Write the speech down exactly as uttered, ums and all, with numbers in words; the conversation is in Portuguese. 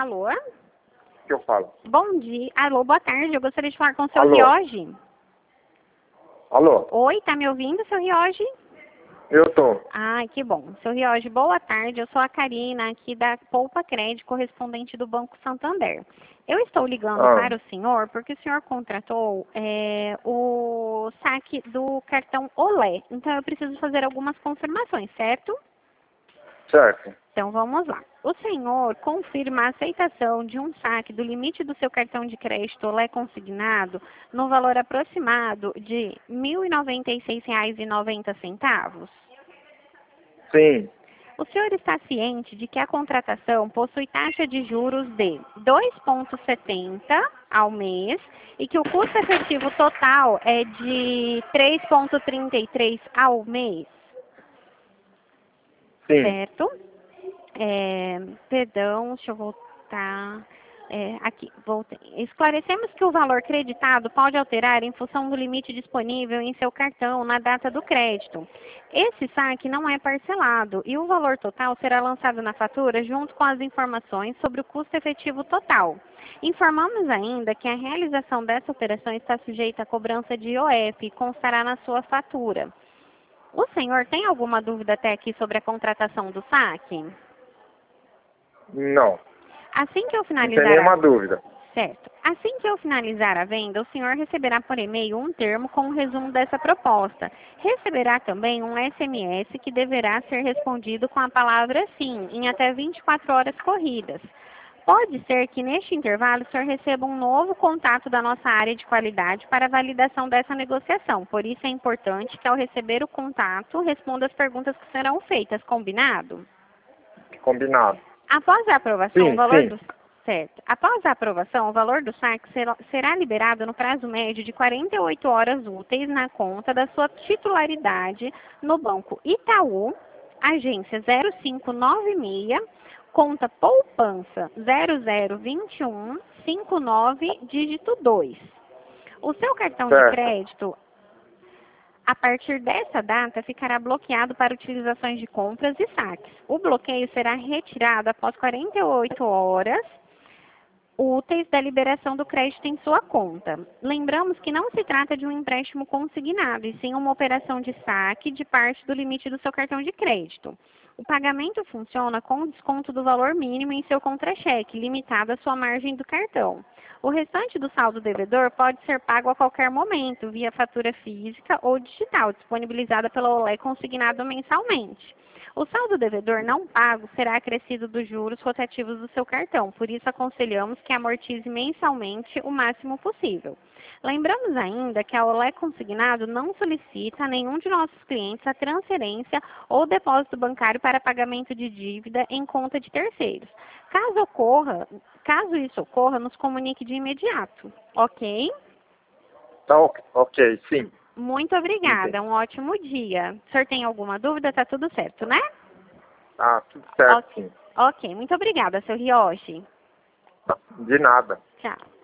Alô? Que eu falo. Bom dia. Alô, boa tarde. Eu gostaria de falar com o seu Alô? Rioji. Alô? Oi, tá me ouvindo, seu Rioji? Eu tô. Ai, que bom. Seu Rioji, boa tarde. Eu sou a Karina, aqui da Poupa Crédito, correspondente do Banco Santander. Eu estou ligando Ah, para o senhor porque o senhor contratou é, o saque do cartão Olé. Então, eu preciso fazer algumas confirmações, certo? certo. Então, vamos lá. O senhor confirma a aceitação de um saque do limite do seu cartão de crédito Olé consignado no valor aproximado de mil e noventa e seis reais e noventa centavos? Sim. O senhor está ciente de que a contratação possui taxa de juros de dois vírgula setenta ao mês e que o custo efetivo total é de três vírgula trinta e três ao mês, Sim. certo? É, perdão, deixa eu voltar. É, aqui, voltei. Esclarecemos que o valor creditado pode alterar em função do limite disponível em seu cartão na data do crédito. Esse saque não é parcelado e o valor total será lançado na fatura junto com as informações sobre o custo efetivo total. Informamos ainda que a realização dessa operação está sujeita à cobrança de I O F e constará na sua fatura. O senhor tem alguma dúvida até aqui sobre a contratação do saque? Não. Assim que eu Não tem finalizar nenhuma a... dúvida. Certo. Assim que eu finalizar a venda, o senhor receberá por e-mail um termo com um resumo dessa proposta. Receberá também um S M S que deverá ser respondido com a palavra sim, em até vinte e quatro horas corridas. Pode ser que neste intervalo o senhor receba um novo contato da nossa área de qualidade para a validação dessa negociação. Por isso é importante que ao receber o contato, responda as perguntas que serão feitas. Combinado? Combinado. Após a aprovação, Sim, o valor sim. do certo. Após a aprovação, o valor do saque será, será liberado no prazo médio de quarenta e oito horas úteis na conta da sua titularidade no Banco Itaú, agência zero cinco nove seis, conta poupança zero zero dois um cinco nove, dígito dois. O seu cartão de Certo. crédito, a partir dessa data, ficará bloqueado para utilizações de compras e saques. O bloqueio será retirado após quarenta e oito horas úteis da liberação do crédito em sua conta. Lembramos que não se trata de um empréstimo consignado, e sim uma operação de saque de parte do limite do seu cartão de crédito. O pagamento funciona com desconto do valor mínimo em seu contra-cheque, limitado à sua margem do cartão. O restante do saldo devedor pode ser pago a qualquer momento, via fatura física ou digital, disponibilizada pela Olé consignado mensalmente. O saldo devedor não pago será acrescido dos juros rotativos do seu cartão, por isso aconselhamos que amortize mensalmente o máximo possível. Lembramos ainda que a Olé Consignado não solicita a nenhum de nossos clientes a transferência ou depósito bancário para pagamento de dívida em conta de terceiros. Caso ocorra, caso isso ocorra, nos comunique de imediato, ok? Tá ok, ok, sim. Muito obrigada, Entendi. um ótimo dia. O senhor tem alguma dúvida? Tá tudo certo, né? Ah, tudo certo, Ok, sim. ok. Muito obrigada, seu Rioshi. De nada. Tchau.